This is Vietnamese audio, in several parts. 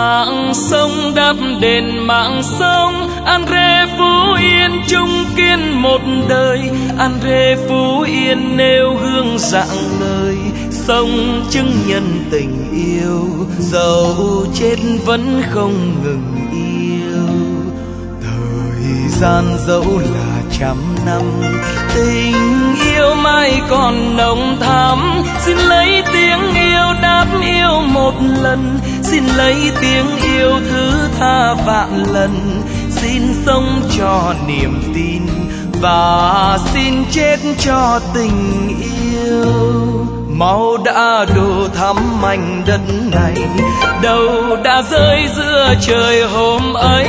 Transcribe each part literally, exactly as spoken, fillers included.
Mạng sông đắp đền mạng sông, Andre Phú Yên chung kiên một đời. Andre Phú Yên nêu gương rạng ngời, sông chứng nhân tình yêu, dẫu chết vẫn không ngừng yêu. Thời gian dẫu là trăm năm, tình yêu mãi còn nồng thắm. Xin lấy tiếng yêu đáp yêu một lần, xin lấy tiếng yêu thứ tha vạn lần. Xin sống cho niềm tin và xin chết cho tình yêu. Máu đã đổ thắm mảnh đất này, đầu đã rơi giữa trời hôm ấy.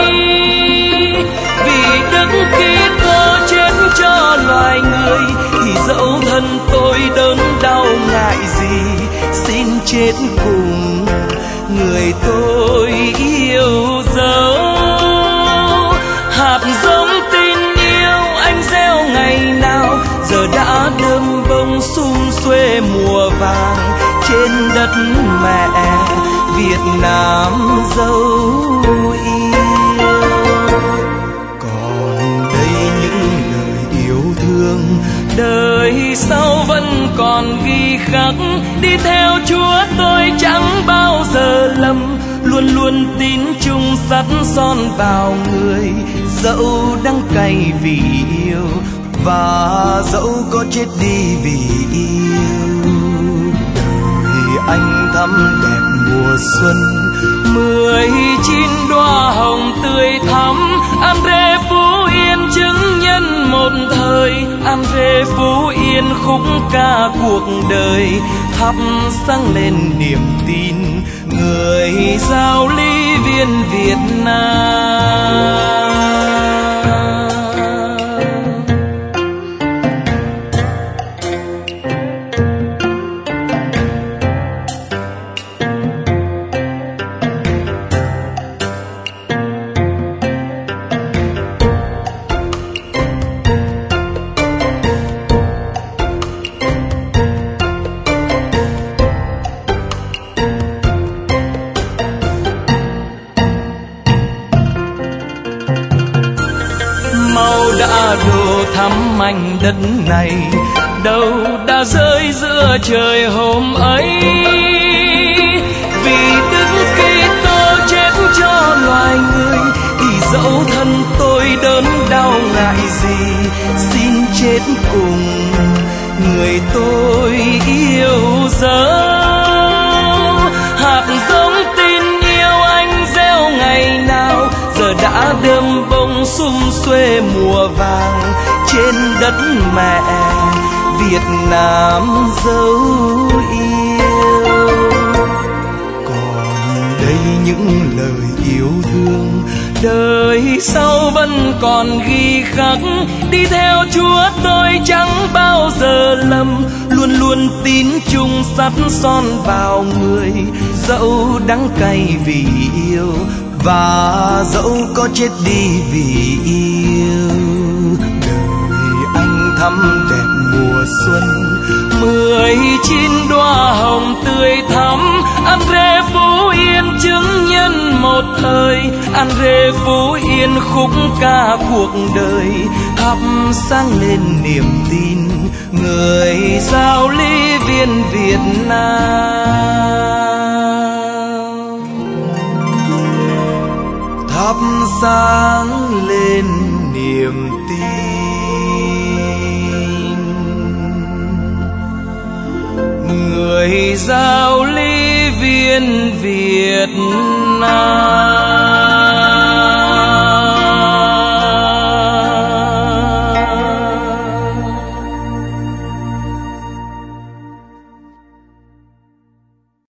Vì Đức Kitô chết cho loài người, thì dẫu thân tôi đớn đau ngại gì, xin chết cùng người tôi yêu dấu. Hạt giống tin yêu anh gieo ngày nào, giờ đã đơm bông sum xuê mùa vàng trên đất mẹ Việt Nam dấu yêu. Còn đây những lời yêu thương, đời sau vẫn còn ghi khắc. Đi theo Chúa tôi chẳng bao giờ lầm, luôn luôn tín chung sắt son vào người. Dẫu đắng cay vì yêu, và dẫu có chết đi vì yêu. Đời anh thắm đẹp mùa xuân, mười chín đóa hồng tươi thắm. Andre Phú Yên chứng nhân một thời, Andre Phú Yên khúc ca cuộc đời. Thắp sáng lên niềm tin người giao lý viên Việt Nam. Đã đổ thắm mảnh đất này, đâu đã rơi giữa trời hôm ấy. Vì Đức Kitô chết cho loài người, thì dẫu thân tôi đớn đau ngại gì, xin chết cùng người tôi yêu dấu. Hạt giống tin yêu anh gieo ngày nào, giờ đã đơm bông sum xuê mùa vàng trên đất mẹ Việt Nam dấu yêu. Còn đây những lời yêu thương, đời sau vẫn còn ghi khắc. Đi theo Chúa tôi chẳng bao giờ lầm, luôn luôn tín chung sắt son vào người. Dẫu đắng cay vì yêu, và dẫu có chết đi vì yêu. Đời anh thắm đẹp mùa xuân, mười chín đóa hồng tươi thắm. Andre Phú Yên chứng nhân một thời, Andre Phú Yên khúc ca cuộc đời. Thắp sáng lên niềm tin người giao lý viên Việt Nam. Thắp sáng lên niềm tin người giao lý viên Việt Nam.